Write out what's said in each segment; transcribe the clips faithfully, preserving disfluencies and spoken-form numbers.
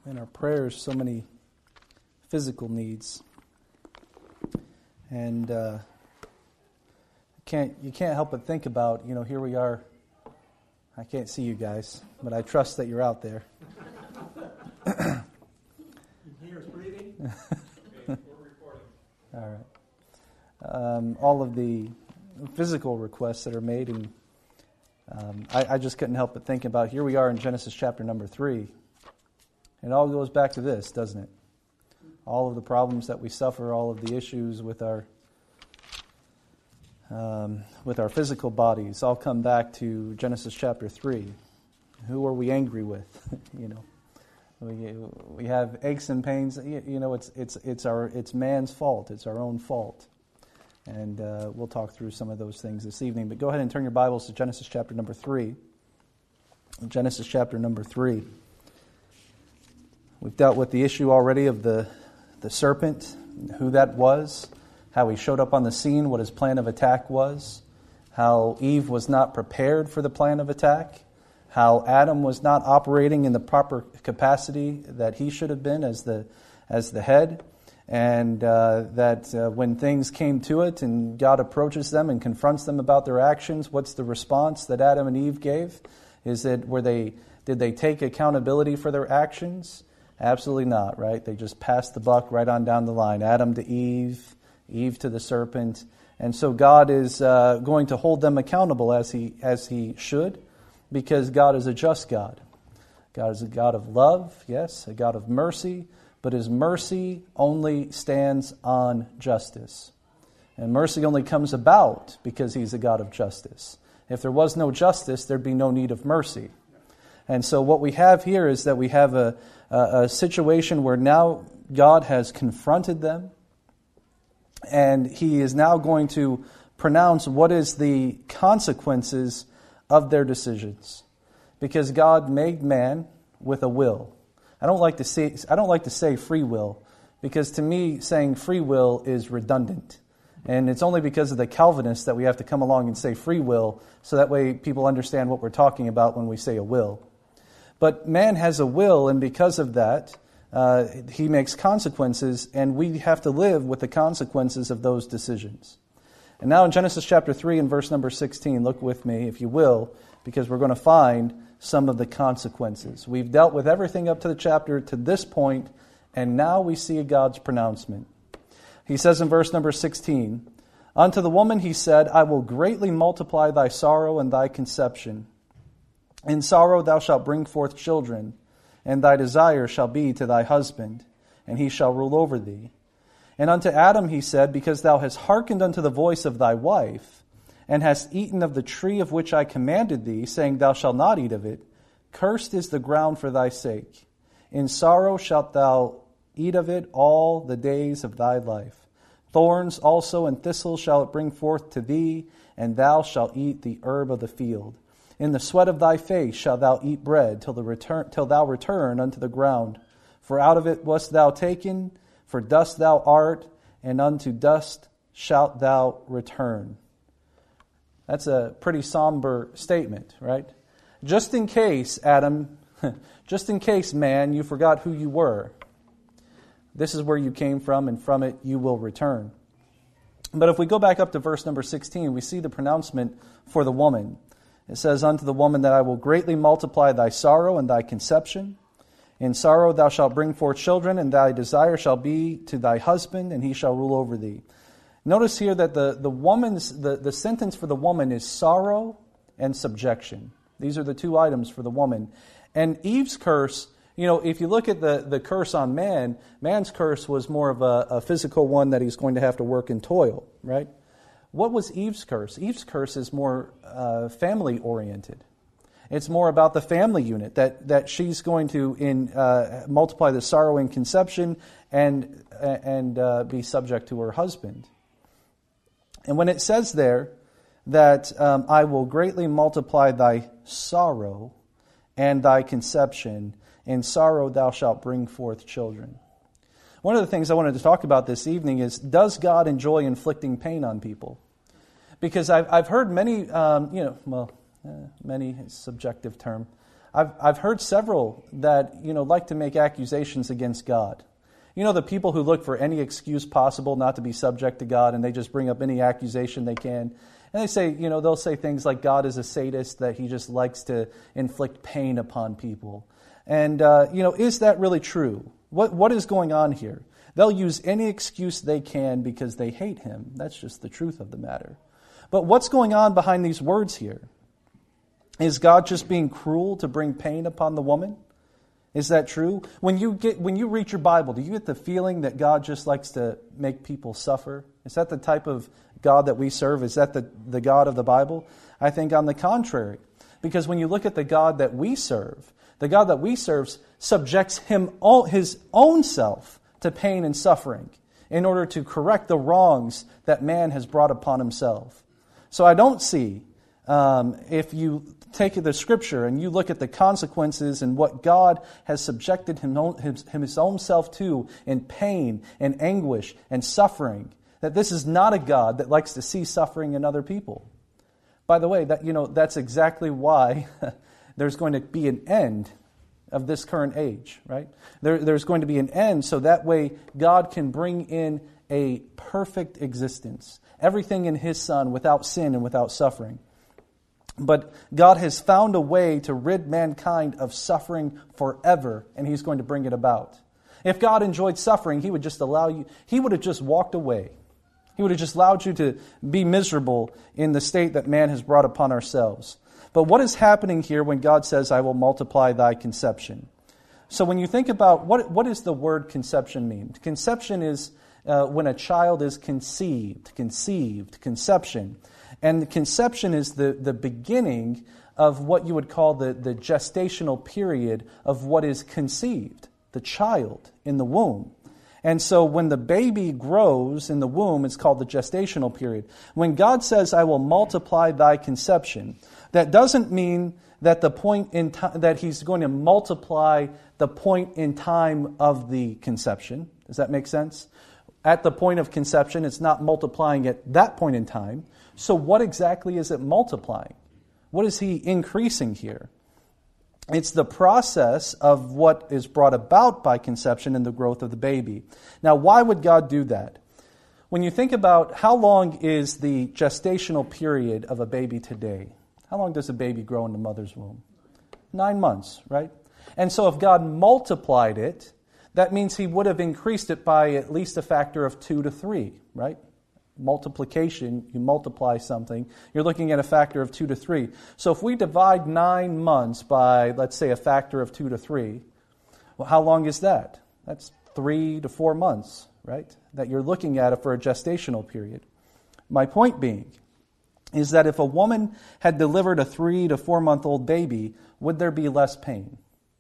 in our prayers so many physical needs, and uh, can't you can't help but think about, you know, here we are. I can't see you guys, but I trust that you're out there. You can hear us breathing? Okay, we're recording. All right. Um, all of the physical requests that are made, and um, I, I just couldn't help but think about, here we are in Genesis chapter number three. It all goes back to this, doesn't it? All of the problems that we suffer, all of the issues with our um, with our physical bodies, all come back to Genesis chapter three. Who are we angry with? you know, we we have aches and pains. You, you know, it's it's it's our it's man's fault. It's our own fault, and uh, we'll talk through some of those things this evening. But go ahead and turn your Bibles to Genesis chapter number three. Genesis chapter number three. We've dealt with the issue already of the, the serpent, who that was, how he showed up on the scene, what his plan of attack was, how Eve was not prepared for the plan of attack, how Adam was not operating in the proper capacity that he should have been as the as the head, and uh, that uh, when things came to it and God approaches them and confronts them about their actions, what's the response that Adam and Eve gave? Is it were they did they take accountability for their actions? Absolutely not, right? They just passed the buck right on down the line. Adam to Eve, Eve to the serpent. And so God is uh, going to hold them accountable as he as he should, because God is a just God. God is a God of love, yes, a God of mercy, but his mercy only stands on justice. And mercy only comes about because he's a God of justice. If there was no justice, there'd be no need of mercy. And so what we have here is that we have a A, a situation where now God has confronted them, and he is now going to pronounce what is the consequences of their decisions, because God made man with a will. I don't like to say I don't like to say free will, because to me saying free will is redundant, and it's only because of the Calvinists that we have to come along and say free will, so that way people understand what we're talking about when we say a will. But man has a will, and because of that, uh, he makes consequences, and we have to live with the consequences of those decisions. And now in Genesis chapter three and verse number sixteen, look with me, if you will, because we're going to find some of the consequences. We've dealt with everything up to the chapter to this point, and now we see God's pronouncement. He says in verse number sixteen, "Unto the woman he said, I will greatly multiply thy sorrow and thy conception. In sorrow thou shalt bring forth children, and thy desire shall be to thy husband, and he shall rule over thee. And unto Adam he said, Because thou hast hearkened unto the voice of thy wife, and hast eaten of the tree of which I commanded thee, saying, Thou shalt not eat of it, cursed is the ground for thy sake. In sorrow shalt thou eat of it all the days of thy life. Thorns also and thistles shall it bring forth to thee, and thou shalt eat the herb of the field. In the sweat of thy face shalt thou eat bread till the return till thou return unto the ground. For out of it wast thou taken, for dust thou art, and unto dust shalt thou return." That's a pretty somber statement, right? Just in case, Adam, just in case, man, you forgot who you were. This is where you came from, and from it you will return. But if we go back up to verse number sixteen, we see the pronouncement for the woman. It says, "Unto the woman that I will greatly multiply thy sorrow and thy conception. In sorrow thou shalt bring forth children, and thy desire shall be to thy husband, and he shall rule over thee." Notice here that the, the woman's the, the sentence for the woman is sorrow and subjection. These are the two items for the woman. And Eve's curse, you know, if you look at the, the curse on man, man's curse was more of a, a physical one that he's going to have to work and toil, right? What was Eve's curse? Eve's curse is more uh, family-oriented. It's more about the family unit, that, that she's going to in uh, multiply the sorrow in conception and, and uh, be subject to her husband. And when it says there that um, I will greatly multiply thy sorrow and thy conception, in sorrow thou shalt bring forth children. One of the things I wanted to talk about this evening is, does God enjoy inflicting pain on people? Because I've, I've heard many, um, you know, well, uh, many is a subjective term. I've, I've heard several that, you know, like to make accusations against God. You know, the people who look for any excuse possible not to be subject to God, and they just bring up any accusation they can. And they say, you know, they'll say things like God is a sadist, that he just likes to inflict pain upon people. And, uh, you know, is that really true? What What is going on here? They'll use any excuse they can because they hate him. That's just the truth of the matter. But what's going on behind these words here? Is God just being cruel to bring pain upon the woman? Is that true? When you get when you read your Bible, do you get the feeling that God just likes to make people suffer? Is that the type of God that we serve? Is that the, the God of the Bible? I think on the contrary. Because when you look at the God that we serve, the God that we serve subjects him all, his own self to pain and suffering in order to correct the wrongs that man has brought upon himself. So I don't see, um, if you take the Scripture and you look at the consequences and what God has subjected him, his, his own self to in pain and anguish and suffering, that this is not a God that likes to see suffering in other people. By the way, that you know that's exactly why there's going to be an end of this current age, right? There, there's going to be an end, so that way God can bring in a perfect existence. Everything in his Son without sin and without suffering. But God has found a way to rid mankind of suffering forever, and he's going to bring it about. If God enjoyed suffering, he would just allow you, he would have just walked away. He would have just allowed you to be miserable in the state that man has brought upon ourselves. But what is happening here when God says, I will multiply thy conception? So when you think about, what, what does the word conception mean? Conception is uh, when a child is conceived, conceived, conception. And the conception is the, the beginning of what you would call the, the gestational period of what is conceived, the child in the womb. And so when the baby grows in the womb, it's called the gestational period. When God says, I will multiply thy conception, that doesn't mean that the point in time, that he's going to multiply the point in time of the conception. Does that make sense? At the point of conception, it's not multiplying at that point in time. So what exactly is it multiplying? What is he increasing here? It's the process of what is brought about by conception and the growth of the baby. Now, why would God do that? When you think about how long is the gestational period of a baby today? How long does a baby grow in the mother's womb? Nine months, right? And so if God multiplied it, that means he would have increased it by at least a factor of two to three, right? Multiplication, you multiply something, you're looking at a factor of two to three. So if we divide nine months by, let's say, a factor of two to three, well, how long is that? That's three to four months, right? That you're looking at it for a gestational period. My point being is that if a woman had delivered a three to four month old baby, would there be less pain?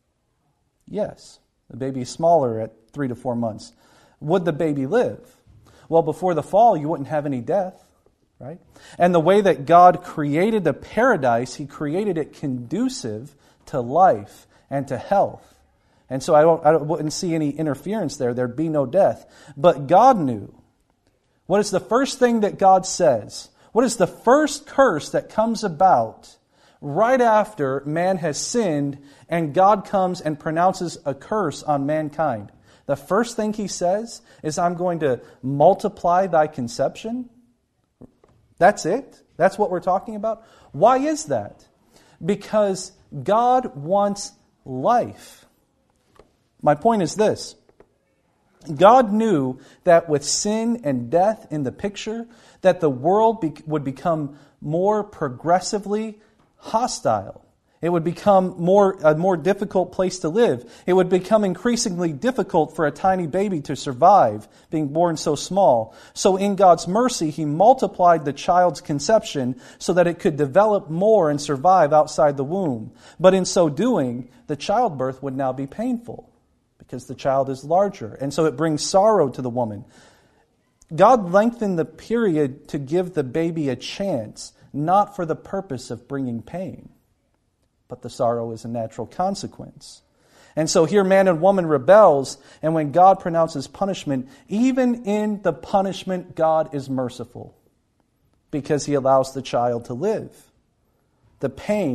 Yes. The baby is smaller at three to four months. Would the baby live? Well, before the fall, you wouldn't have any death, right? And the way that God created the paradise, he created it conducive to life and to health. And so I, don't, I wouldn't see any interference there. There'd be no death. But God knew. What is the first thing that God says? What is the first curse that comes about right after man has sinned and God comes and pronounces a curse on mankind? The first thing he says is, I'm going to multiply thy conception. That's it? That's what we're talking about? Why is that? Because God wants life. My point is this. God knew that with sin and death in the picture, that the world be- would become more progressively hostile. It would become more a more difficult place to live. It would become increasingly difficult for a tiny baby to survive, being born so small. So in God's mercy, he multiplied the child's conception so that it could develop more and survive outside the womb. But in so doing, the childbirth would now be painful because the child is larger. And so it brings sorrow to the woman. God lengthened the period to give the baby a chance, not for the purpose of bringing pain. But the sorrow is a natural consequence. And so here man and woman rebels, and when God pronounces punishment, even in the punishment, God is merciful because he allows the child to live. The pain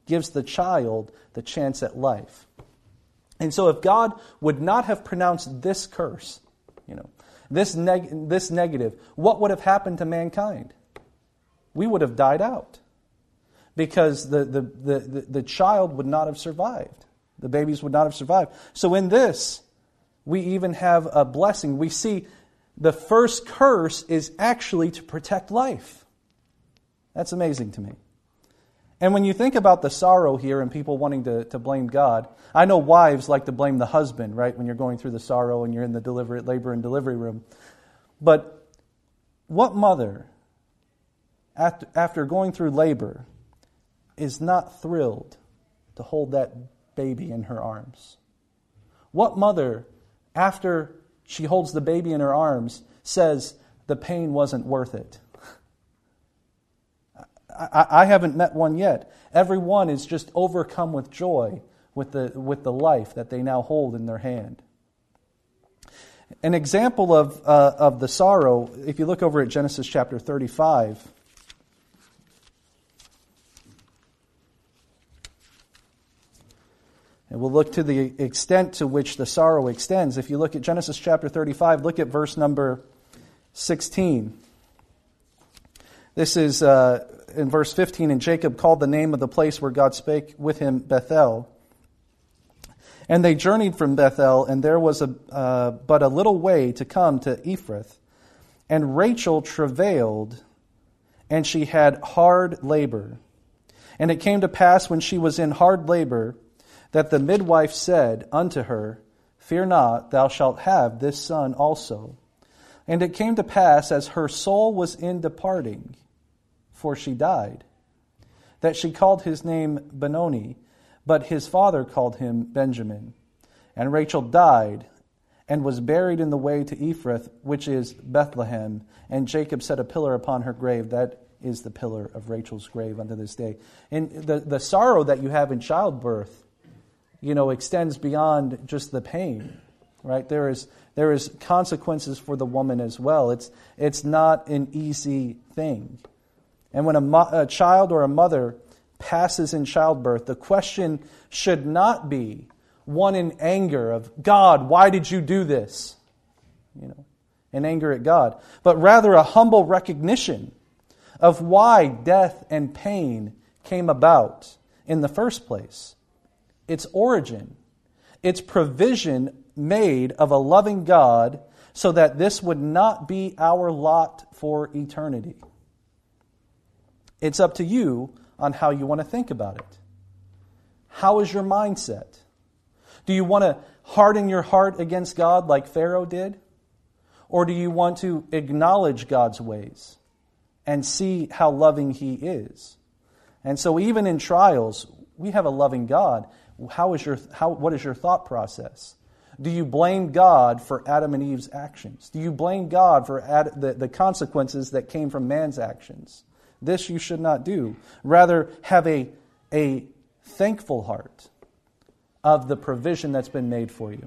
gives the child the chance at life. And so if God would not have pronounced this curse, you know, this neg- this negative, what would have happened to mankind? We would have died out. Because the, the, the, the, the child would not have survived. The babies would not have survived. So in this, we even have a blessing. We see the first curse is actually to protect life. That's amazing to me. And when you think about the sorrow here and people wanting to, to blame God, I know wives like to blame the husband, right, when you're going through the sorrow and you're in the delivery, labor and delivery room. But what mother, after, after going through labor, is not thrilled to hold that baby in her arms? What mother, after she holds the baby in her arms, says the pain wasn't worth it? I, I haven't met one yet. Everyone is just overcome with joy with the, with the life that they now hold in their hand. An example of, uh, of the sorrow, if you look over at Genesis chapter thirty-five, and we'll look to the extent to which the sorrow extends. If you look at Genesis chapter thirty-five, look at verse number sixteen. This is uh, in verse fifteen, and Jacob called the name of the place where God spake with him Bethel. And they journeyed from Bethel, and there was a uh, but a little way to come to Ephrath. And Rachel travailed, and she had hard labor. And it came to pass when she was in hard labor, that the midwife said unto her, Fear not, thou shalt have this son also. And it came to pass, as her soul was in departing, for she died, that she called his name Benoni, but his father called him Benjamin. And Rachel died, and was buried in the way to Ephrath, which is Bethlehem. And Jacob set a pillar upon her grave. That is the pillar of Rachel's grave unto this day. And the, the sorrow that you have in childbirth, you know, extends beyond just the pain, right? There is there is consequences for the woman as well. It's it's not an easy thing. And when a, mo- a child or a mother passes in childbirth, the question should not be one in anger of, God, why did you do this? You know, in anger at God. But rather a humble recognition of why death and pain came about in the first place. Its origin, its provision made of a loving God so that this would not be our lot for eternity. It's up to you on how you want to think about it. How is your mindset? Do you want to harden your heart against God like Pharaoh did? Or do you want to acknowledge God's ways and see how loving He is? And so even in trials, we have a loving God. How is your how? What is your thought process? Do you blame God for Adam and Eve's actions? Do you blame God for Ad, the, the consequences that came from man's actions? This you should not do. Rather, have a, a thankful heart of the provision that's been made for you.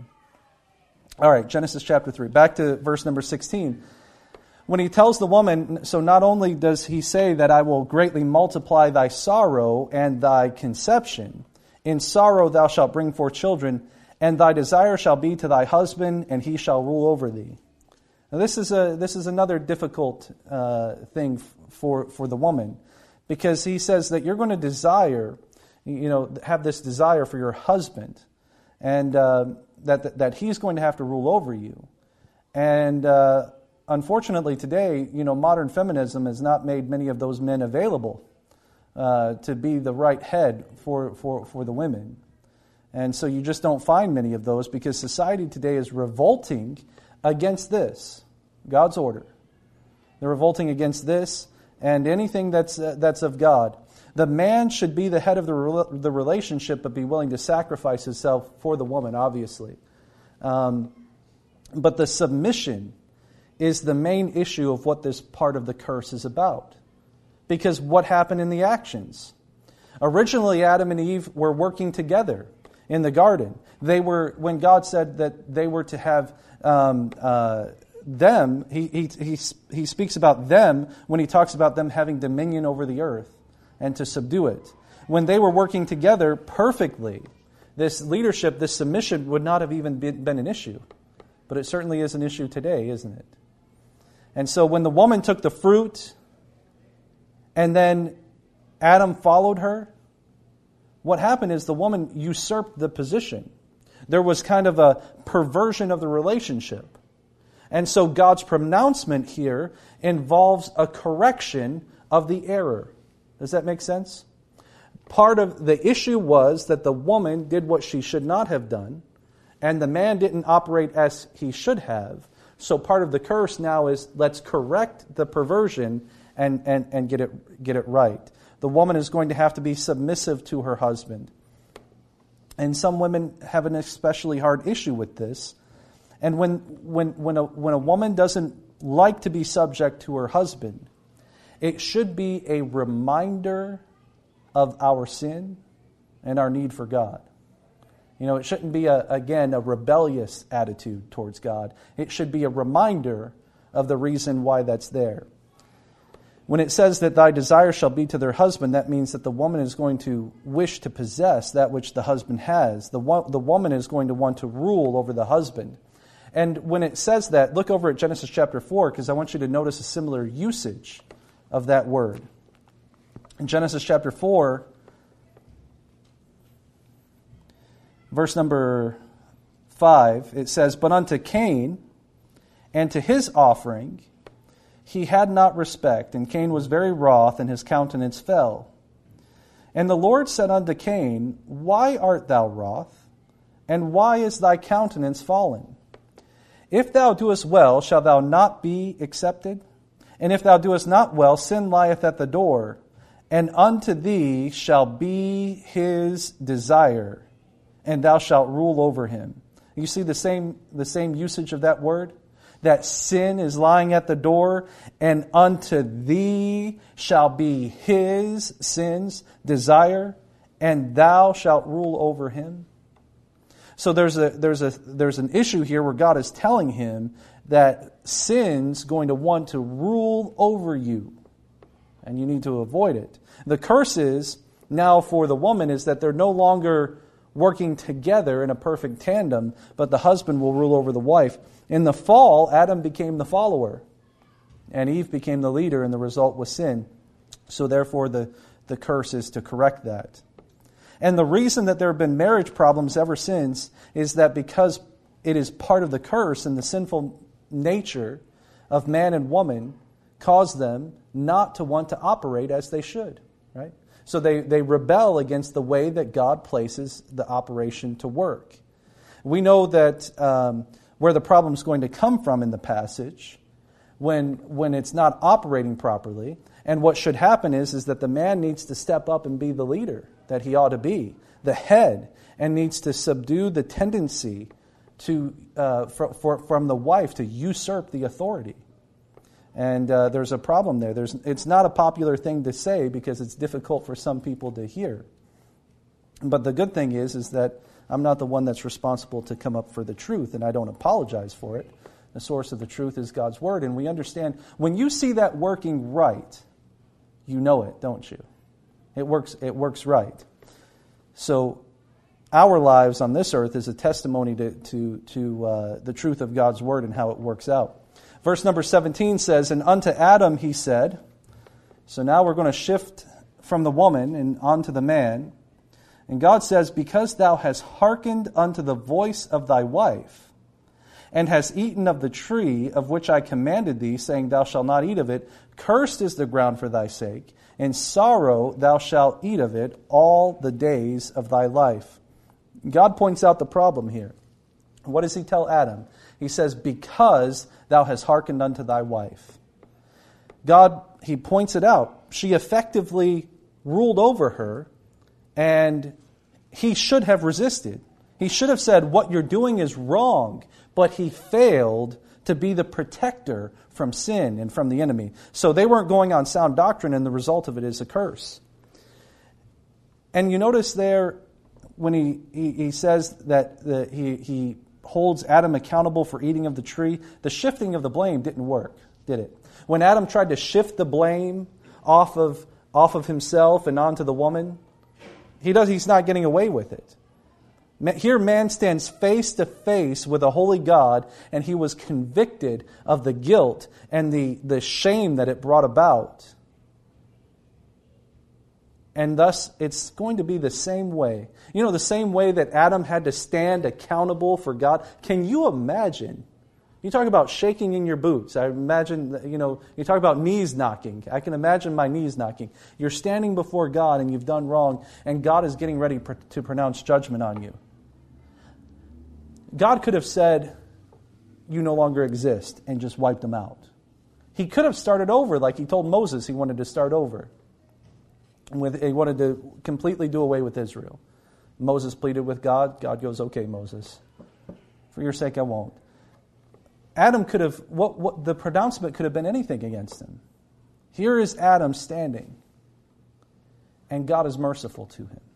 All right, Genesis chapter three. Back to verse number sixteen. When he tells the woman, so not only does he say that I will greatly multiply thy sorrow and thy conception, in sorrow thou shalt bring forth children, and thy desire shall be to thy husband, and he shall rule over thee. Now this is a this is another difficult uh, thing for for the woman, because he says that you're going to desire, you know, have this desire for your husband, and uh, that, that that he's going to have to rule over you, and uh, unfortunately today, you know, modern feminism has not made many of those men available uh, to be the right head for for for the women. And so you just don't find many of those because society today is revolting against this, God's order. They're revolting against this and anything that's uh, that's of God. The man should be the head of the re- the relationship, but be willing to sacrifice himself for the woman, obviously. Um, but the submission is the main issue of what this part of the curse is about. Because what happened in the actions? Originally, Adam and Eve were working together in the garden. They were, when God said that they were to have um, uh, them, he, he, he, he speaks about them when he talks about them having dominion over the earth and to subdue it. when they were working together perfectly, this leadership, this submission would not have even been, been an issue. But it certainly is an issue today, isn't it? And so when the woman took the fruit and then Adam followed her, what happened is the woman usurped the position. There was kind of a perversion of the relationship. And so God's pronouncement here involves a correction of the error. Does that make sense? Part of the issue was that the woman did what she should not have done, and the man didn't operate as he should have. So part of the curse now is let's correct the perversion and, and, and get it get it right. The woman is going to have to be submissive to her husband. And some women have an especially hard issue with this. And when when when a when a woman doesn't like to be subject to her husband, it should be a reminder of our sin and our need for God. You know, it shouldn't be, a, again, a rebellious attitude towards God. It should be a reminder of the reason why that's there. When it says that thy desire shall be to their husband, that means that the woman is going to wish to possess that which the husband has. The, wo- the woman is going to want to rule over the husband. And when it says that, look over at Genesis chapter four, because I want you to notice a similar usage of that word. In Genesis chapter four, verse number five, it says, But unto Cain and to his offering he had not respect, and Cain was very wroth, and his countenance fell. And the Lord said unto Cain, Why art thou wroth? And why is thy countenance fallen? If thou doest well, shalt thou not be accepted? And if thou doest not well, sin lieth at the door, and unto thee shall be his desire, and thou shalt rule over him. You see the same the same usage of that word? That sin is lying at the door, and unto thee shall be his sins, desire, and thou shalt rule over him. So there's a there's a there's an issue here where God is telling him that sin's going to want to rule over you, and you need to avoid it. The curse is now for the woman is that they're no longer working together in a perfect tandem, but the husband will rule over the wife. In the fall, Adam became the follower, and Eve became the leader, and the result was sin. So therefore, the, the curse is to correct that. And the reason that there have been marriage problems ever since is that because it is part of the curse and the sinful nature of man and woman caused them not to want to operate as they should, right? So they, they rebel against the way that God places the operation to work. We know that um, where the problem is going to come from in the passage, when when it's not operating properly, and what should happen is, is that the man needs to step up and be the leader that he ought to be, the head, and needs to subdue the tendency to uh, for, for, from the wife to usurp the authority. And uh, there's a problem there. There's, it's not a popular thing to say because it's difficult for some people to hear. But the good thing is, is that I'm not the one that's responsible to come up for the truth, and I don't apologize for it. The source of the truth is God's Word, and we understand when you see that working right, you know it, don't you? It works. It works right. So our lives on this earth is a testimony to to, to uh, the truth of God's Word and how it works out. Verse number seventeen says, And unto Adam he said, so now we're going to shift from the woman and onto the man. And God says, Because thou hast hearkened unto the voice of thy wife, and hast eaten of the tree of which I commanded thee, saying, Thou shalt not eat of it, cursed is the ground for thy sake, in sorrow thou shalt eat of it all the days of thy life. God points out the problem here. What does he tell Adam? He says, Because thou hast hearkened unto thy wife. God, he points it out. She effectively ruled over her, and he should have resisted. He should have said, what you're doing is wrong, but he failed to be the protector from sin and from the enemy. So they weren't going on sound doctrine, and the result of it is a curse. And you notice there, when he, he, he says that the, he, he holds Adam accountable for eating of the tree, the shifting of the blame didn't work, did it? When Adam tried to shift the blame off of, off of himself and onto the woman, He does. He's not getting away with it. Here man stands face to face with a holy God, and he was convicted of the guilt and the, the shame that it brought about. And thus, it's going to be the same way. You know, the same way that Adam had to stand accountable for God. Can you imagine? You talk about shaking in your boots. I imagine, you know, you talk about knees knocking. I can imagine my knees knocking. You're standing before God and you've done wrong, and God is getting ready pr- to pronounce judgment on you. God could have said, you no longer exist, and just wiped them out. He could have started over like he told Moses he wanted to start over. With, he wanted to completely do away with Israel. Moses pleaded with God. God goes, okay, Moses, for your sake I won't. Adam could have, what, what the pronouncement could have been anything against him. Here is Adam standing, and God is merciful to him.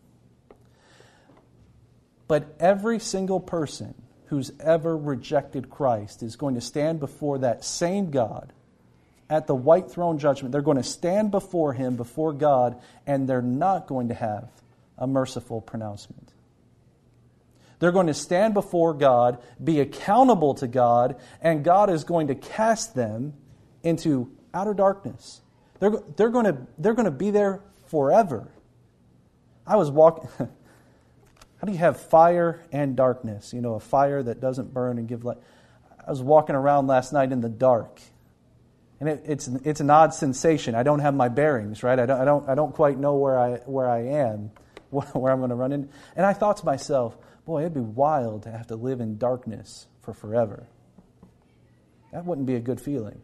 But every single person who's ever rejected Christ is going to stand before that same God at the white throne judgment. They're going to stand before Him, before God, and they're not going to have a merciful pronouncement. They're going to stand before God, be accountable to God, and God is going to cast them into outer darkness. They're, they're, going to, they're going to be there forever. I was walking... How do you have fire and darkness? You know, a fire that doesn't burn and give light. I was walking around last night in the dark, and it, it's it's an odd sensation. I don't have my bearings, right? I don't I don't I don't quite know where I where I am, where I'm going to run in. And I thought to myself, boy, it'd be wild to have to live in darkness for forever. That wouldn't be a good feeling.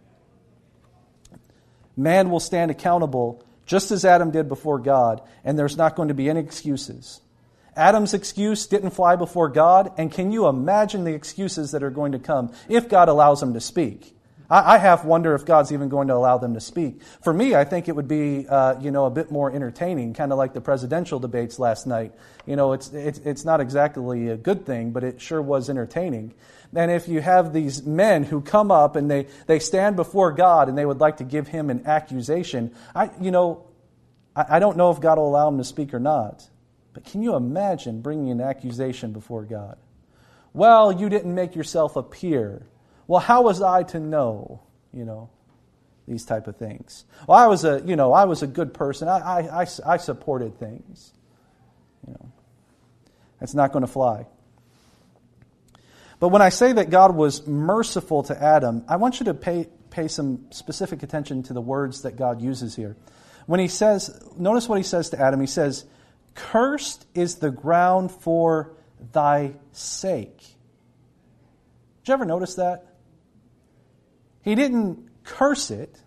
Man will stand accountable just as Adam did before God, and there's not going to be any excuses. Adam's excuse didn't fly before God, and can you imagine the excuses that are going to come if God allows them to speak? I, I half wonder if God's even going to allow them to speak. For me, I think it would be, uh, you know, a bit more entertaining, kind of like the presidential debates last night. You know, it's, it's it's not exactly a good thing, but it sure was entertaining. And if you have these men who come up and they, they stand before God and they would like to give him an accusation, I you know, I, I don't know if God will allow him to speak or not. But can you imagine bringing an accusation before God? Well, you didn't make yourself appear. Well, how was I to know? You know, these type of things. Well, I was a, you know, I was a good person. I, I, I, I supported things. You know, that's not going to fly. But when I say that God was merciful to Adam, I want you to pay pay some specific attention to the words that God uses here. When He says, notice what He says to Adam. He says, "Cursed is the ground for thy sake." Did you ever notice that? He didn't curse it.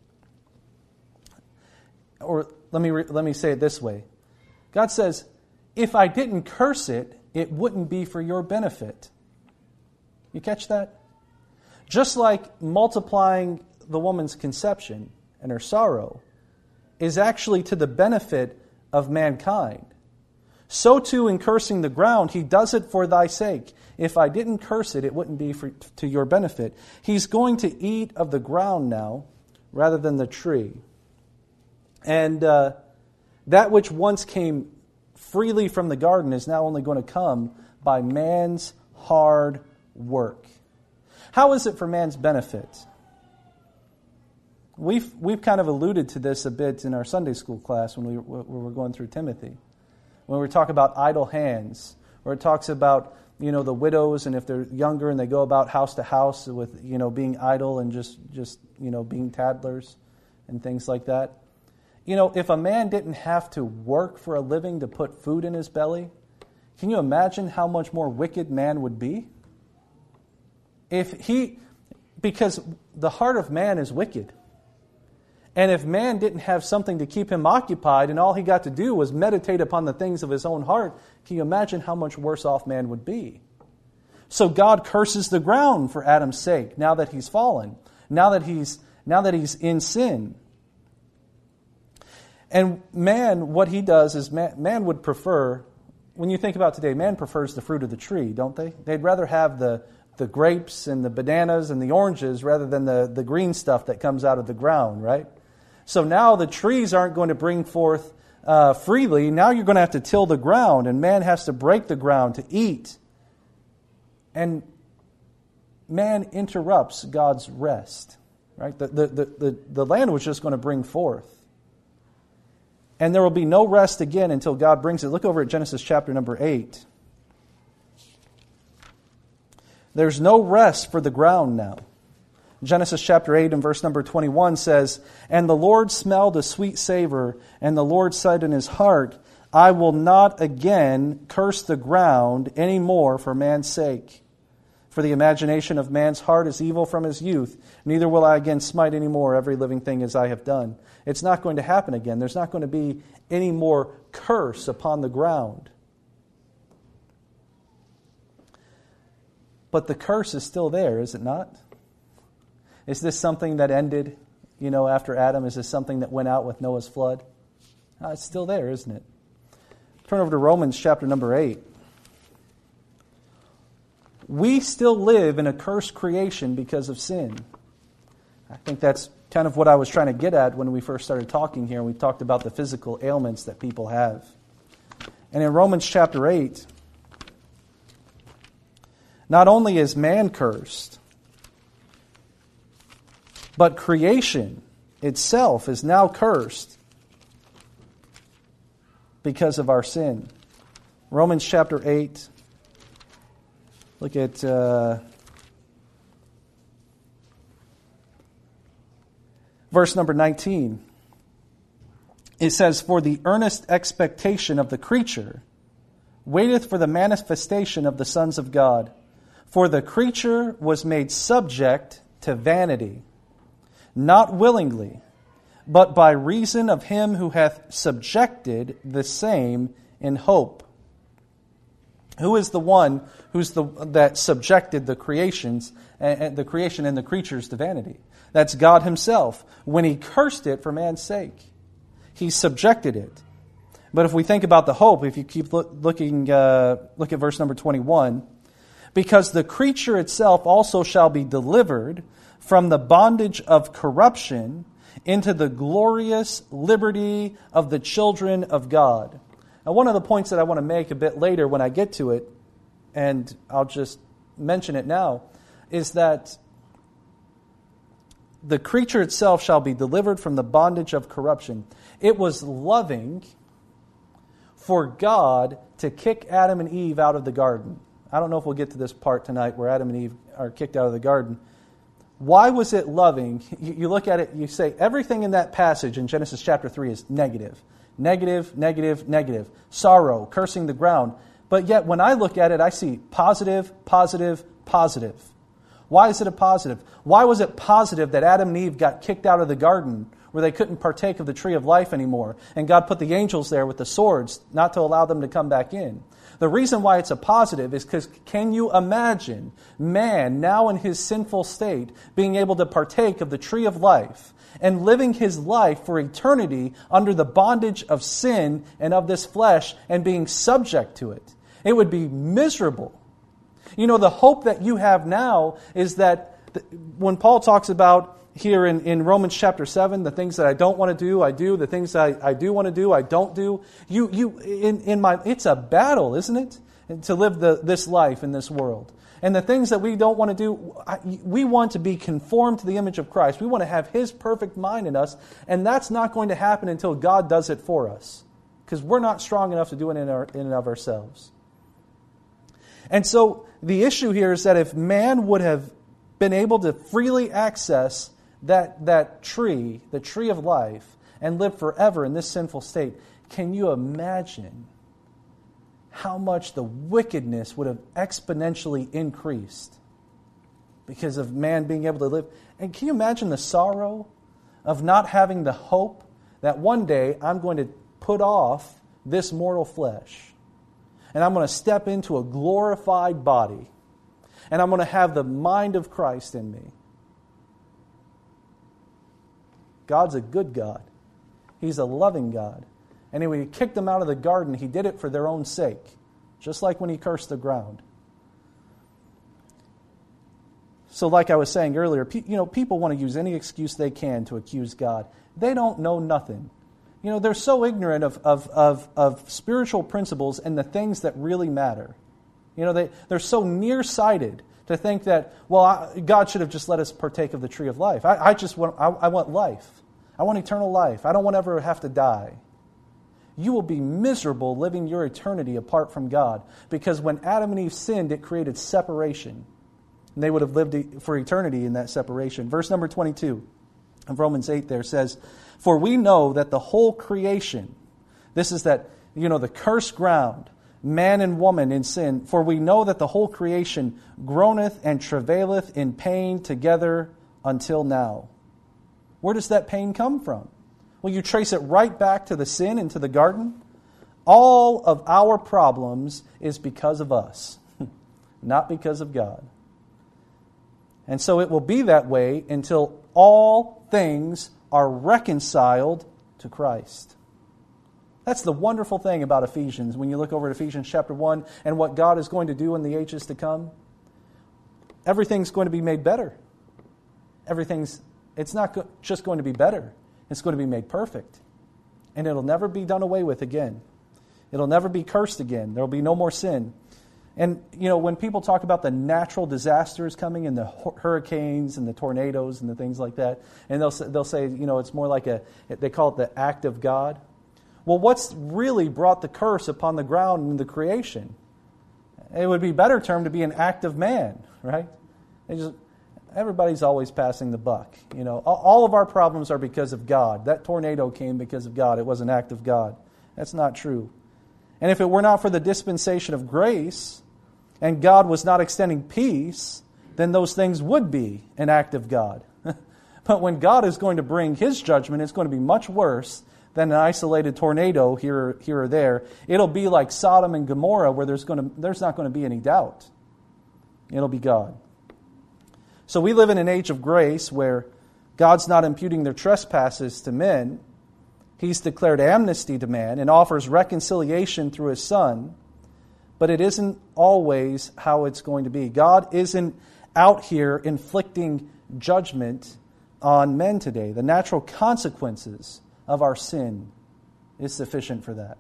Or let me re- let me say it this way. God says, if I didn't curse it, it wouldn't be for your benefit. You catch that? Just like multiplying the woman's conception and her sorrow is actually to the benefit of mankind, so too in cursing the ground, He does it for thy sake. If I didn't curse it, it wouldn't be for, to your benefit. He's going to eat of the ground now rather than the tree. And uh, that which once came freely from the garden is now only going to come by man's hard work. How is it for man's benefit? We've we've kind of alluded to this a bit in our Sunday school class when we, when we were going through Timothy. When we talk about idle hands, where it talks about, you know, the widows, and if they're younger and they go about house to house with, you know, being idle and just, just you know, being tattlers and things like that. You know, if a man didn't have to work for a living to put food in his belly, can you imagine how much more wicked man would be? If he, because the heart of man is wicked. And if man didn't have something to keep him occupied and all he got to do was meditate upon the things of his own heart, can you imagine how much worse off man would be? So God curses the ground for Adam's sake now that he's fallen, now that he's now that he's in sin. And man, what he does is man, man would prefer, when you think about today, man prefers the fruit of the tree, don't they? They'd rather have the the grapes and the bananas and the oranges rather than the, the green stuff that comes out of the ground, right? So now the trees aren't going to bring forth uh, freely, now you're going to have to till the ground, and man has to break the ground to eat. And man interrupts God's rest. Right? The, the, the, the, the land was just going to bring forth. And there will be no rest again until God brings it. Look over at Genesis chapter number eight. There's no rest for the ground now. Genesis chapter eight and verse number twenty-one says, "And the Lord smelled a sweet savor, and the Lord said in his heart, I will not again curse the ground any more for man's sake. For the imagination of man's heart is evil from his youth. Neither will I again smite any more every living thing as I have done." It's not going to happen again. There's not going to be any more curse upon the ground. But the curse is still there, is it not? Is this something that ended, you know, after Adam? Is this something that went out with Noah's flood? Uh, it's still there, isn't it? Turn over to Romans chapter number eight. We still live in a cursed creation because of sin. I think that's kind of what I was trying to get at when we first started talking here. We talked about the physical ailments that people have. And in Romans chapter eight, not only is man cursed, but creation itself is now cursed because of our sin. Romans chapter eight, look at uh, verse number nineteen. It says, "For the earnest expectation of the creature waiteth for the manifestation of the sons of God. For the creature was made subject to vanity, not willingly, but by reason of him who hath subjected the same in hope." Who is the one who's the that subjected the creations and the creation and the creatures to vanity? That's God himself. When he cursed it for man's sake, he subjected it. But if we think about the hope, if you keep look, looking, uh, look at verse number twenty-one, "Because the creature itself also shall be delivered from the bondage of corruption into the glorious liberty of the children of God." Now, one of the points that I want to make a bit later when I get to it, and I'll just mention it now, is that the creature itself shall be delivered from the bondage of corruption. It was loving for God to kick Adam and Eve out of the garden. I don't know if we'll get to this part tonight where Adam and Eve are kicked out of the garden. Why was it loving? You look at it, you say everything in that passage in Genesis chapter three is negative. Negative, negative, negative. Sorrow, cursing the ground. But yet when I look at it, I see positive, positive, positive. Why is it a positive? Why was it positive that Adam and Eve got kicked out of the garden where they couldn't partake of the tree of life anymore? And God put the angels there with the swords not to allow them to come back in. The reason why it's a positive is because can you imagine man now in his sinful state being able to partake of the tree of life and living his life for eternity under the bondage of sin and of this flesh and being subject to it? It would be miserable. You know, the hope that you have now is that when Paul talks about here in, in Romans chapter seven, the things that I don't want to do, I do. The things I, I do want to do, I don't do. You, you, in, in my, it's a battle, isn't it? To live the, this life in this world. And the things that we don't want to do, I, we want to be conformed to the image of Christ. We want to have His perfect mind in us. And that's not going to happen until God does it for us. Because we're not strong enough to do it in, our, in and of ourselves. And so the issue here is that if man would have been able to freely access that, that tree, the tree of life, and live forever in this sinful state, can you imagine how much the wickedness would have exponentially increased because of man being able to live? And can you imagine the sorrow of not having the hope that one day I'm going to put off this mortal flesh and I'm going to step into a glorified body and I'm going to have the mind of Christ in me? God's a good God. He's a loving God. And when He kicked them out of the garden, He did it for their own sake, just like when He cursed the ground. So like I was saying earlier, you know, people want to use any excuse they can to accuse God. They don't know nothing. You know, they're so ignorant of, of, of, of spiritual principles and the things that really matter. You know, they, they're so nearsighted to think that, well, I, God should have just let us partake of the tree of life. I, I just want, I, I want life. I want eternal life. I don't want to ever have to die. You will be miserable living your eternity apart from God, because when Adam and Eve sinned, it created separation. And they would have lived for eternity in that separation. Verse number twenty-two of Romans eight there says, "For we know that the whole creation," this is that, you know, the cursed ground, man and woman in sin, "for we know that the whole creation groaneth and travaileth in pain together until now." Where does that pain come from? Well, you trace it right back to the sin into the garden. All of our problems is because of us, not because of God. And so it will be that way until all things are reconciled to Christ. That's the wonderful thing about Ephesians. When you look over at Ephesians chapter one and what God is going to do in the ages to come, everything's going to be made better. Everything's, it's not go- just going to be better. It's going to be made perfect. And it'll never be done away with again. It'll never be cursed again. There will be no more sin. And, you know, when people talk about the natural disasters coming and the hurricanes and the tornadoes and the things like that, and they'll, they'll say, you know, it's more like a, they call it the act of God. Well, what's really brought the curse upon the ground in the creation? It would be better termed to be an act of man, right? They just, everybody's always passing the buck. You know, all of our problems are because of God. That tornado came because of God. It was an act of God. That's not true. And if it were not for the dispensation of grace, and God was not extending peace, then those things would be an act of God. But when God is going to bring His judgment, it's going to be much worse than an isolated tornado here, here or there. It'll be like Sodom and Gomorrah, where there's going to, there's not going to be any doubt. It'll be God. So we live in an age of grace where God's not imputing their trespasses to men. He's declared amnesty to man and offers reconciliation through His Son. But it isn't always how it's going to be. God isn't out here inflicting judgment on men today. The natural consequences of our sin is sufficient for that.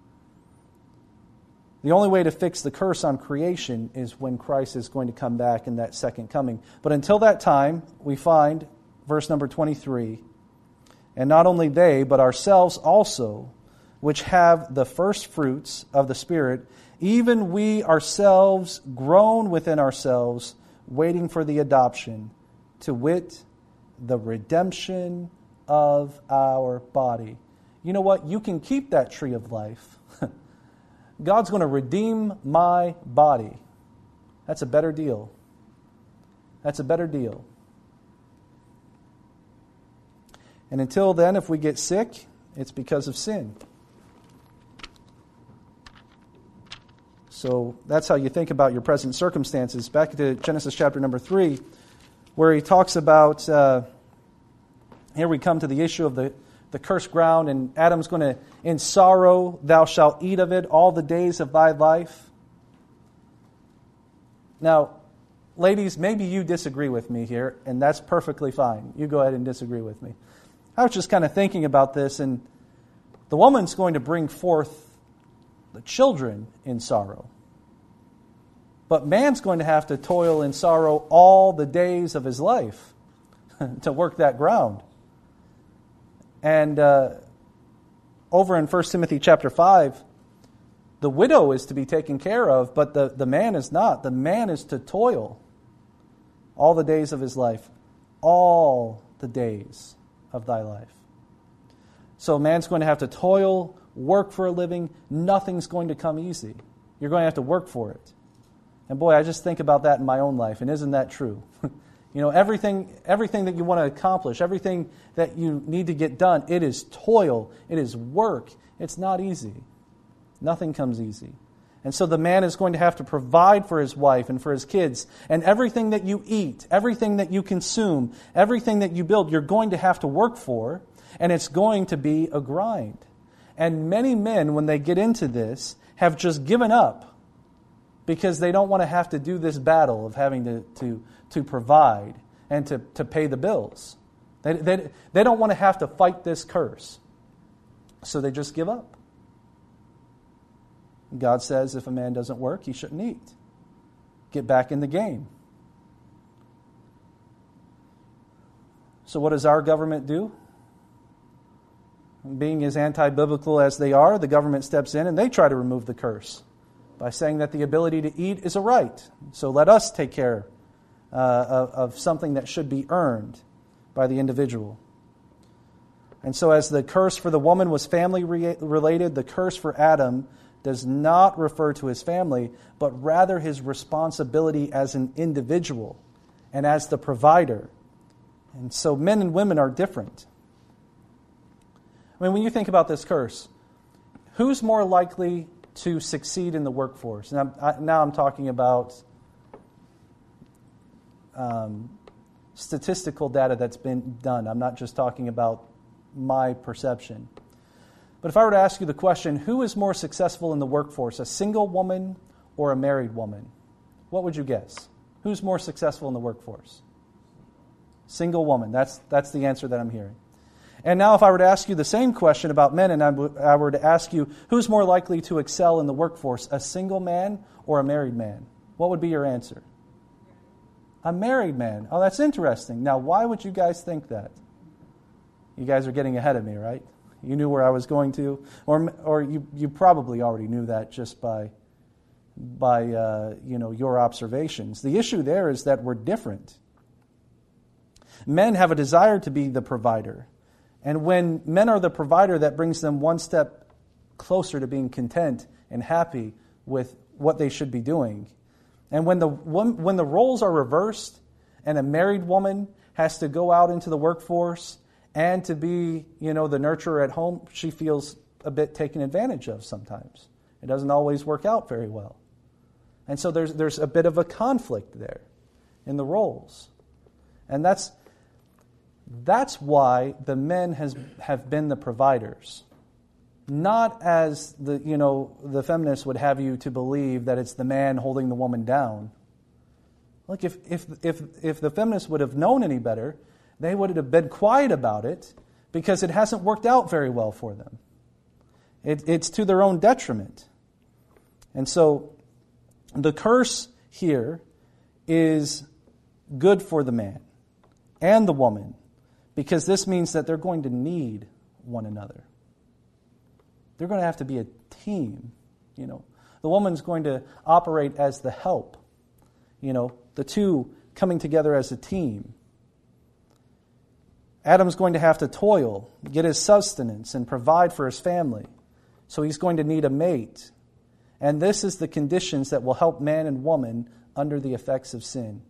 The only way to fix the curse on creation is when Christ is going to come back in that second coming. But until that time, we find, verse number twenty-three, "And not only they, but ourselves also, which have the first fruits of the Spirit, even we ourselves groan within ourselves, waiting for the adoption, to wit, the redemption of our body." You know what? You can keep that tree of life. God's going to redeem my body. That's a better deal. That's a better deal. And until then, if we get sick, it's because of sin. So that's how you think about your present circumstances. Back to Genesis chapter number three, where he talks about, uh, here we come to the issue of the, the cursed ground, and Adam's going to, "In sorrow thou shalt eat of it all the days of thy life." Now, ladies, maybe you disagree with me here, and that's perfectly fine. You go ahead and disagree with me. I was just kind of thinking about this, and the woman's going to bring forth the children in sorrow. But man's going to have to toil in sorrow all the days of his life to work that ground. And uh, over in First Timothy chapter five, the widow is to be taken care of, but the, the man is not. The man is to toil all the days of his life. All the days of thy life. So man's going to have to toil, work for a living. Nothing's going to come easy. You're going to have to work for it. And boy, I just think about that in my own life, and isn't that true? You know, everything everything that you want to accomplish, everything that you need to get done, it is toil, it is work. It's not easy. Nothing comes easy. And so the man is going to have to provide for his wife and for his kids. And everything that you eat, everything that you consume, everything that you build, you're going to have to work for. And it's going to be a grind. And many men, when they get into this, have just given up because they don't want to have to do this battle of having to, to, to provide and to, to pay the bills. They, they, they don't want to have to fight this curse. So they just give up. God says if a man doesn't work, he shouldn't eat. Get back in the game. So what does our government do? Being as anti-biblical as they are, the government steps in and they try to remove the curse by saying that the ability to eat is a right. So let us take care uh, of, of something that should be earned by the individual. And so as the curse for the woman was family re- related, the curse for Adam does not refer to his family, but rather his responsibility as an individual and as the provider. And so men and women are different. I mean, when you think about this curse, who's more likely to succeed in the workforce? And I'm, I, now I'm talking about um, statistical data that's been done. I'm not just talking about my perception. But if I were to ask you the question, who is more successful in the workforce, a single woman or a married woman? What would you guess? Who's more successful in the workforce? Single woman. That's, that's the answer that I'm hearing. And now if I were to ask you the same question about men, and I, w- I were to ask you, who's more likely to excel in the workforce, a single man or a married man? What would be your answer? A married man. Oh, that's interesting. Now, why would you guys think that? You guys are getting ahead of me, right? You knew where I was going to, or or you, you probably already knew that just by by uh, you know your observations. The issue there is that we're different. Men have a desire to be the provider, and when men are the provider, that brings them one step closer to being content and happy with what they should be doing. And when the when the roles are reversed, and a married woman has to go out into the workforce and to be, you know, the nurturer at home, she feels a bit taken advantage of sometimes. It doesn't always work out very well. And so there's there's a bit of a conflict there in the roles. And that's that's why the men has have been the providers. Not as the you know the feminists would have you to believe that it's the man holding the woman down. Look, if if if if the feminists would have known any better, they would have been quiet about it because it hasn't worked out very well for them. It, it's to their own detriment. And so the curse here is good for the man and the woman because this means that they're going to need one another. They're going to have to be a team. You know, the woman's going to operate as the help. You know, the two coming together as a team. Adam's going to have to toil, get his sustenance, and provide for his family. So he's going to need a mate. And this is the conditions that will help man and woman under the effects of sin.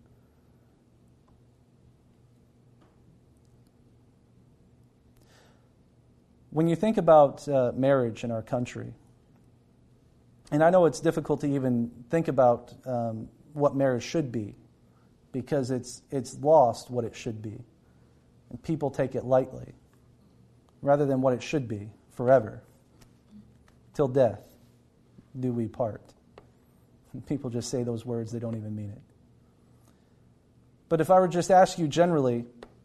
When you think about uh, marriage in our country, and I know it's difficult to even think about um, what marriage should be, because it's it's lost what it should be. And people take it lightly, rather than what it should be, forever. Till death do we part. And people just say those words, they don't even mean it. But if I were just to ask you generally,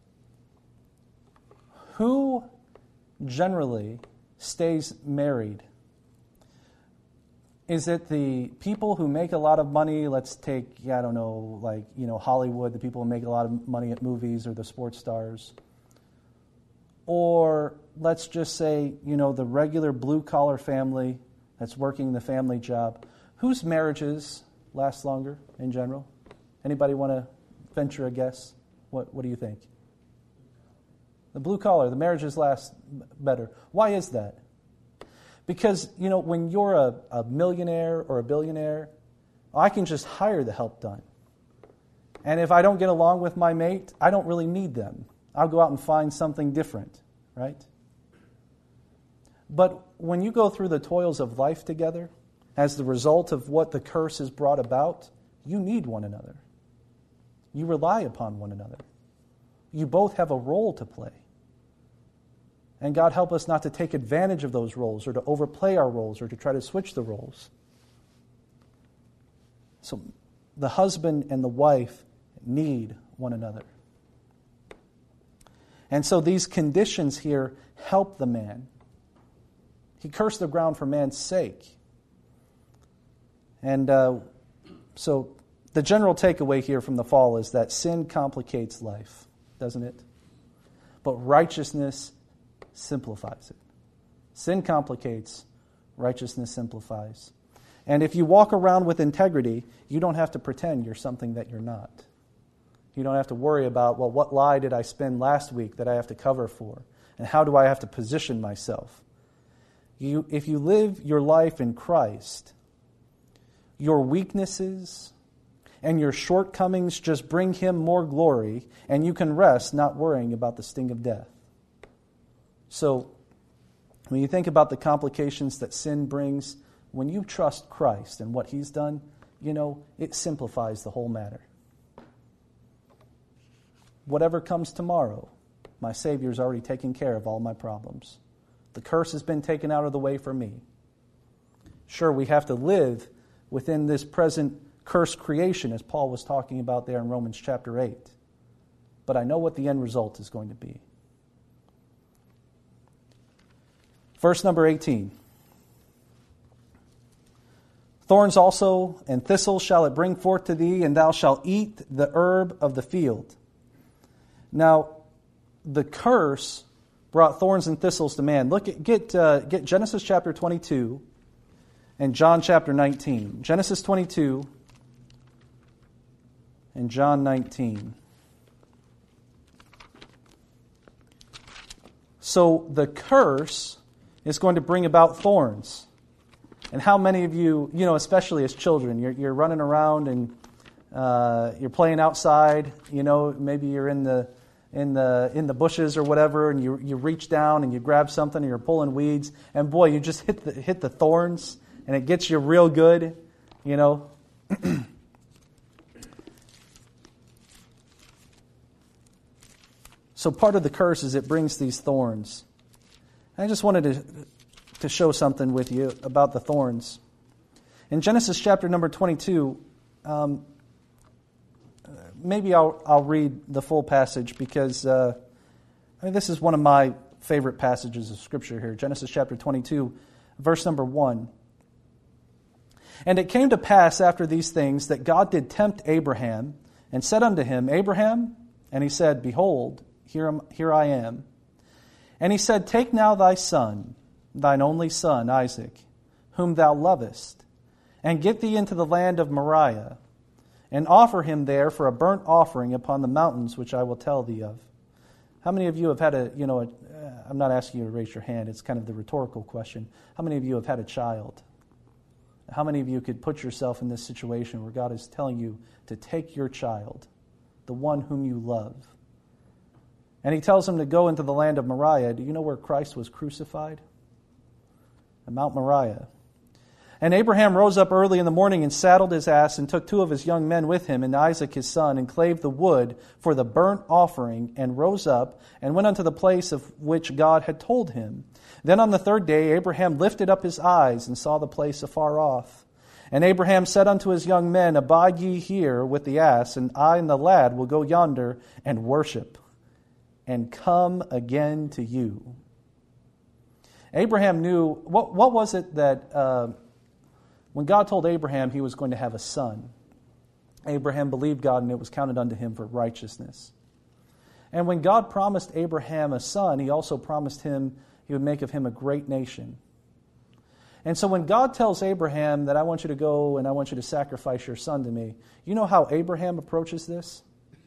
who generally stays married? Is it the people who make a lot of money? Let's take, I don't know, like, you know, Hollywood, the people who make a lot of money at movies or the sports stars. Or let's just say, you know, the regular blue-collar family that's working the family job. Whose marriages last longer in general? Anybody want to venture a guess? What What do you think? The blue-collar, the marriages last better. Why is that? Because, you know, when you're a, a millionaire or a billionaire, I can just hire the help done. And if I don't get along with my mate, I don't really need them. I'll go out and find something different, right? But when you go through the toils of life together, as the result of what the curse has brought about, you need one another. You rely upon one another. You both have a role to play. And God help us not to take advantage of those roles or to overplay our roles or to try to switch the roles. So the husband and the wife need one another. And so these conditions here help the man. He cursed the ground for man's sake. And uh, so the general takeaway here from the fall is that sin complicates life, doesn't it? But righteousness simplifies it. Sin complicates, righteousness simplifies. And if you walk around with integrity, you don't have to pretend you're something that you're not. You don't have to worry about, well, what lie did I spend last week that I have to cover for? And how do I have to position myself? You, if you live your life in Christ, your weaknesses and your shortcomings just bring Him more glory, and you can rest not worrying about the sting of death. So, when you think about the complications that sin brings, when you trust Christ and what He's done, you know, it simplifies the whole matter. Whatever comes tomorrow, my Savior's already taken care of all my problems. The curse has been taken out of the way for me. Sure, we have to live within this present cursed creation, as Paul was talking about there in Romans chapter eight. But I know what the end result is going to be. Verse number eighteen. Thorns also and thistles shall it bring forth to thee, and thou shalt eat the herb of the field. Now, the curse brought thorns and thistles to man. Look at get uh, get Genesis chapter twenty-two and John chapter nineteen. Genesis twenty-two and John nineteen. So the curse is going to bring about thorns. And how many of you, you know, especially as children, you're, you're running around and uh, you're playing outside, you know, maybe you're in the in the in the bushes or whatever, and you you reach down and you grab something and you're pulling weeds, and boy, you just hit the hit the thorns and it gets you real good, you know. So part of the curse is it brings these thorns. I just wanted to to show something with you about the thorns. In Genesis chapter number twenty-two, um, maybe I'll I'll read the full passage because uh, I mean, this is one of my favorite passages of Scripture here. Genesis chapter twenty-two, verse number one. And it came to pass after these things that God did tempt Abraham and said unto him, Abraham, and he said, Behold, here am, here I am. And he said, Take now thy son, thine only son, Isaac, whom thou lovest, and get thee into the land of Moriah, and offer him there for a burnt offering upon the mountains which I will tell thee of. How many of you have had a, you know, a, I'm not asking you to raise your hand, it's kind of the rhetorical question. How many of you have had a child? How many of you could put yourself in this situation where God is telling you to take your child, the one whom you love, and he tells him to go into the land of Moriah? Do you know where Christ was crucified? At Mount Moriah. And Abraham rose up early in the morning and saddled his ass and took two of his young men with him and Isaac his son and clave the wood for the burnt offering and rose up and went unto the place of which God had told him. Then on the third day Abraham lifted up his eyes and saw the place afar off. And Abraham said unto his young men, Abide ye here with the ass, and I and the lad will go yonder and worship, and come again to you. Abraham knew, what, what was it that... Uh, When God told Abraham he was going to have a son, Abraham believed God and it was counted unto him for righteousness. And when God promised Abraham a son, he also promised him he would make of him a great nation. And so when God tells Abraham that I want you to go and I want you to sacrifice your son to me, you know how Abraham approaches this?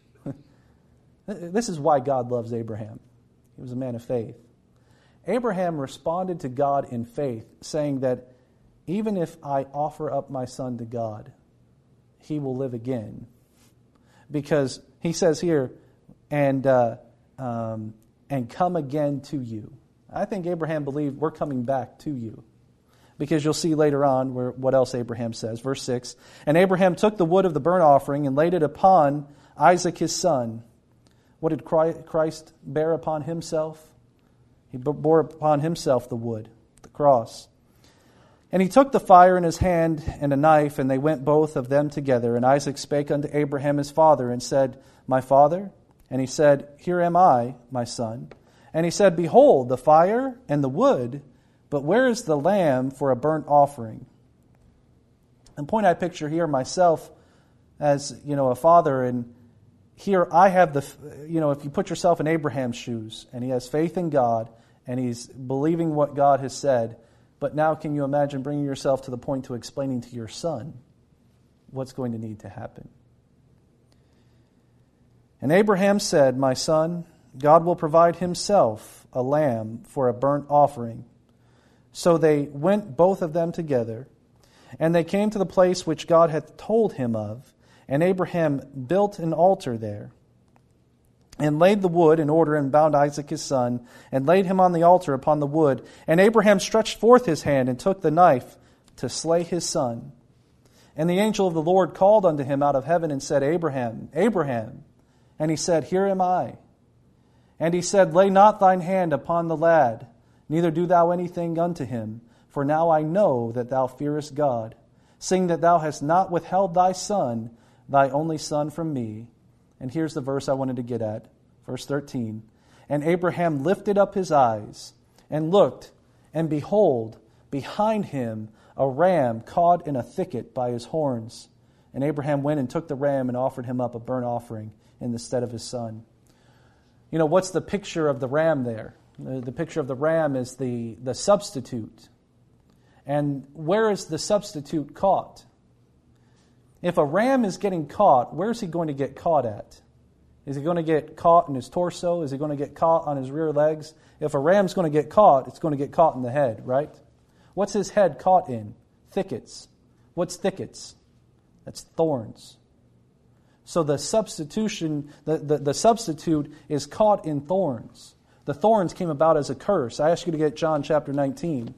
This is why God loves Abraham. He was a man of faith. Abraham responded to God in faith, saying that even if I offer up my son to God, he will live again. Because he says here, and uh, um, and come again to you. I think Abraham believed we're coming back to you. Because you'll see later on where what else Abraham says. Verse six, And Abraham took the wood of the burnt offering and laid it upon Isaac his son. What did Christ bear upon himself? He bore upon himself the wood, the cross. And he took the fire in his hand and a knife, and they went both of them together. And Isaac spake unto Abraham his father, and said, My father? And he said, Here am I, my son. And he said, Behold, the fire and the wood, But where is the lamb for a burnt offering? And point I picture here myself as, you know, a father, and here I have the, you know, if you put yourself in Abraham's shoes, and he has faith in God, and he's believing what God has said, but now can you imagine bringing yourself to the point to explaining to your son what's going to need to happen? And Abraham said, "My son, God will provide himself a lamb for a burnt offering." So they went both of them together, and they came to the place which God had told him of, and Abraham built an altar there, and laid the wood in order, and bound Isaac his son, and laid him on the altar upon the wood. And Abraham stretched forth his hand, and took the knife to slay his son. And the angel of the Lord called unto him out of heaven, and said, "Abraham, Abraham." And he said, "Here am I." And he said, "Lay not thine hand upon the lad, neither do thou anything unto him. For now I know that thou fearest God, seeing that thou hast not withheld thy son, thy only son, from me." And here's the verse I wanted to get at, verse thirteen. "And Abraham lifted up his eyes, and looked, and behold, behind him a ram caught in a thicket by his horns. And Abraham went and took the ram, and offered him up a burnt offering in the stead of his son." You know, what's the picture of the ram there? The, the picture of the ram is the, the substitute. And where is the substitute caught? If a ram is getting caught, where is he going to get caught at? Is he going to get caught in his torso? Is he going to get caught on his rear legs? If a ram's going to get caught, it's going to get caught in the head, right? What's his head caught in? Thickets. What's thickets? That's thorns. So the substitution, the, the, the substitute is caught in thorns. The thorns came about as a curse. I ask you to get John chapter nineteen.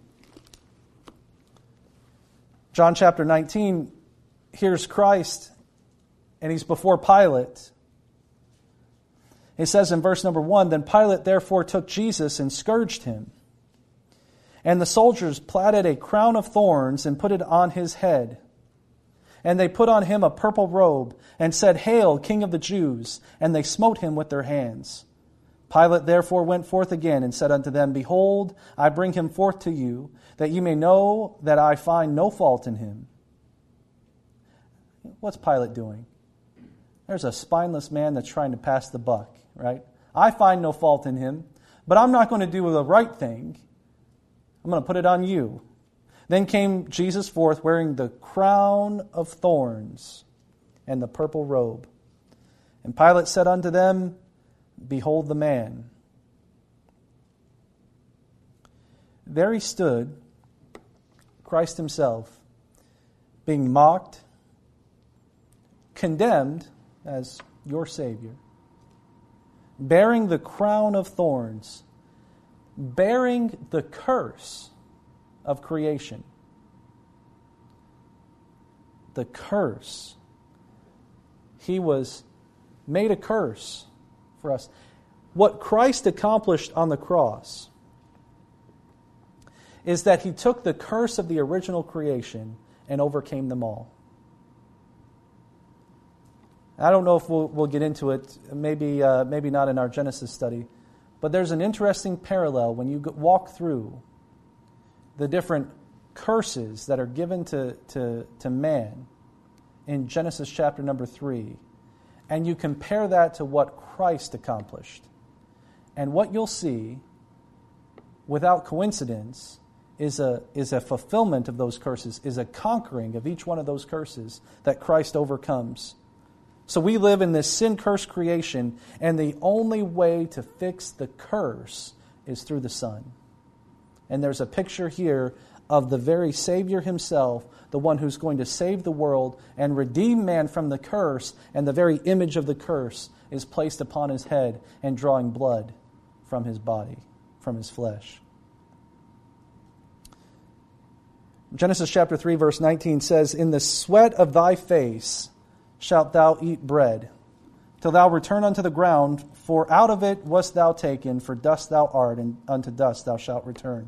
John chapter nineteen, here's Christ, and he's before Pilate. It says in verse number one, "Then Pilate therefore took Jesus and scourged him. And the soldiers platted a crown of thorns and put it on his head. And they put on him a purple robe, and said, Hail, King of the Jews! And they smote him with their hands. Pilate therefore went forth again, and said unto them, Behold, I bring him forth to you, that ye may know that I find no fault in him." What's Pilate doing? There's a spineless man that's trying to pass the buck, right? I find no fault in him, but I'm not going to do the right thing. I'm going to put it on you. Then came Jesus forth wearing the crown of thorns and the purple robe. And Pilate said unto them, Behold the man. There he stood, Christ himself, being mocked, condemned as your Savior, bearing the crown of thorns, bearing the curse of creation. The curse. He was made a curse for us. What Christ accomplished on the cross is that he took the curse of the original creation and overcame them all. I don't know if we'll, we'll get into it, maybe uh, maybe not in our Genesis study, but there's an interesting parallel when you walk through the different curses that are given to, to, to man in Genesis chapter number three, and you compare that to what Christ accomplished. And what you'll see, without coincidence, is a, is a fulfillment of those curses, is a conquering of each one of those curses that Christ overcomes. So we live in this sin-cursed creation, and the only way to fix the curse is through the Son. And there's a picture here of the very Savior himself, the one who's going to save the world and redeem man from the curse, and the very image of the curse is placed upon his head and drawing blood from his body, from his flesh. Genesis chapter three, verse nineteen says, In the sweat of thy face shalt thou eat bread, till thou return unto the ground, for out of it wast thou taken, for dust thou art, and unto dust thou shalt return.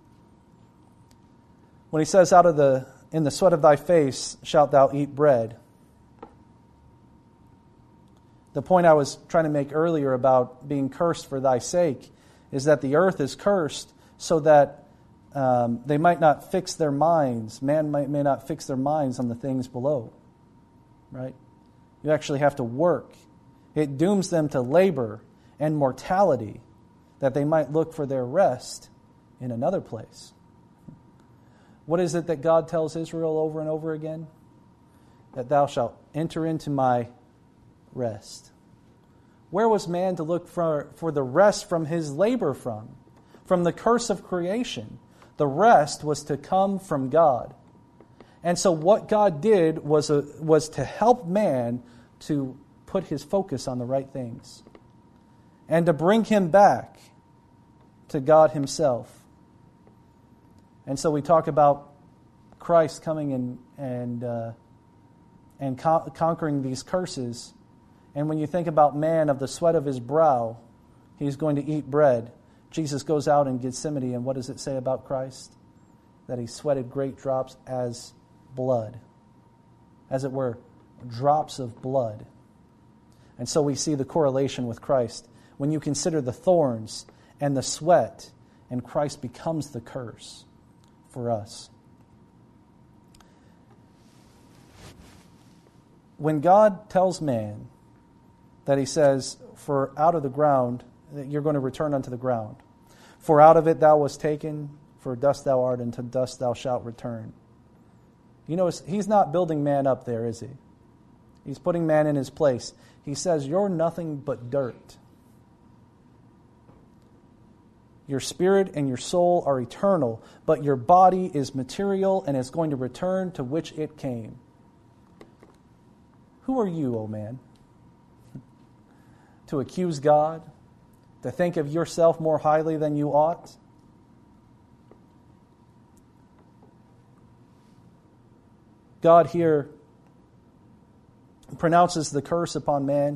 When he says, out of the in the sweat of thy face shalt thou eat bread, the point I was trying to make earlier about being cursed for thy sake is that the earth is cursed so that um, they might not fix their minds. Man might, may not fix their minds on the things below. Right? You actually have to work. It dooms them to labor and mortality, that they might look for their rest in another place. What is it that God tells Israel over and over again? That thou shalt enter into my rest. Where was man to look for, for the rest from his labor from? From the curse of creation. The rest was to come from God. And so what God did was, a, was to help man to put his focus on the right things. And to bring him back to God himself. And so we talk about Christ coming and and uh, and con- conquering these curses. And when you think about man, of the sweat of his brow, he's going to eat bread. Jesus goes out in Gethsemane, and what does it say about Christ? That he sweated great drops as blood. As it were, drops of blood. And so we see the correlation with Christ. When you consider the thorns and the sweat, and Christ becomes the curse for us. When God tells man that he says, for out of the ground, that you're going to return unto the ground. For out of it thou wast taken, for dust thou art, and to dust thou shalt return. You know, he's not building man up there, is he? He's putting man in his place. He says, you're nothing but dirt. Your spirit and your soul are eternal, but your body is material and is going to return to which it came. Who are you, O man? To accuse God? To think of yourself more highly than you ought? God here pronounces the curse upon man,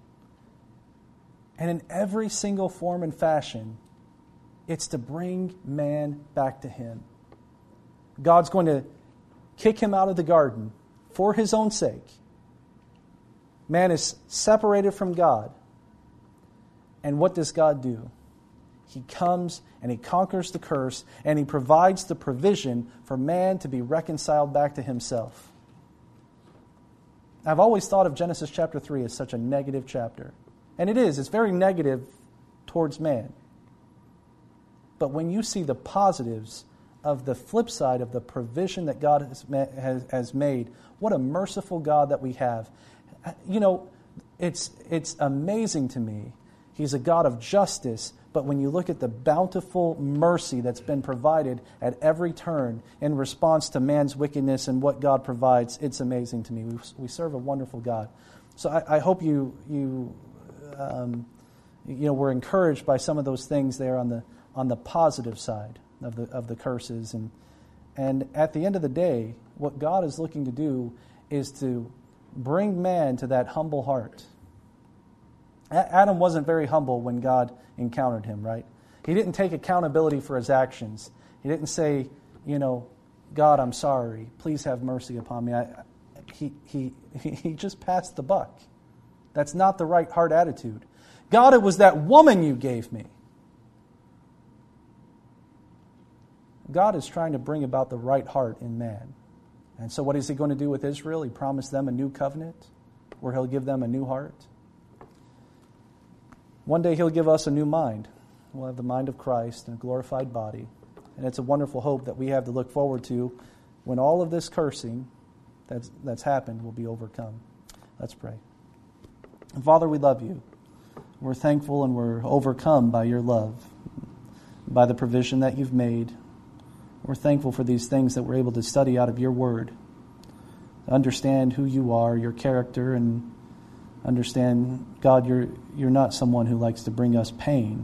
and in every single form and fashion, it's to bring man back to him. God's going to kick him out of the garden for his own sake. Man is separated from God. And what does God do? He comes and he conquers the curse, and he provides the provision for man to be reconciled back to himself. I've always thought of Genesis chapter three as such a negative chapter. And it is. It's very negative towards man. But when you see the positives of the flip side of the provision that God has, has, has made, what a merciful God that we have. You know, it's it's amazing to me. He's a God of justice, but when you look at the bountiful mercy that's been provided at every turn in response to man's wickedness and what God provides, it's amazing to me. We, we serve a wonderful God. So I, I hope you you um, you know were encouraged by some of those things there on the on the positive side of the of the curses, and and at the end of the day, what God is looking to do is to bring man to that humble heart. Adam wasn't very humble when God encountered him, right? He didn't take accountability for his actions. He didn't say, you know, God, I'm sorry. Please have mercy upon me. I, he, he, he just passed the buck. That's not the right heart attitude. God, it was that woman you gave me. God is trying to bring about the right heart in man. And so what is he going to do with Israel? He promised them a new covenant where he'll give them a new heart. One day he'll give us a new mind. We'll have the mind of Christ and a glorified body. And it's a wonderful hope that we have to look forward to when all of this cursing that's, that's happened will be overcome. Let's pray. Father, we love you. We're thankful and we're overcome by your love, by the provision that you've made. We're thankful for these things that we're able to study out of your word, to understand who you are, your character, and understand, God, you're you're not someone who likes to bring us pain.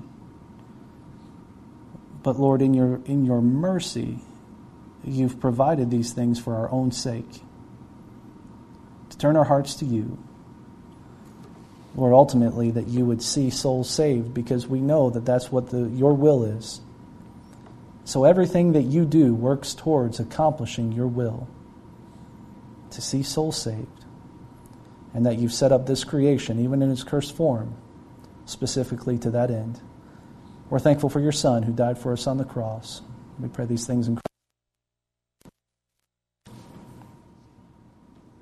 But Lord, in your in your mercy, you've provided these things for our own sake, to turn our hearts to you. Lord, ultimately that you would see souls saved, because we know that that's what the your will is. So everything that you do works towards accomplishing your will, to see souls saved. And that you've set up this creation, even in its cursed form, specifically to that end. We're thankful for your Son who died for us on the cross. We pray these things in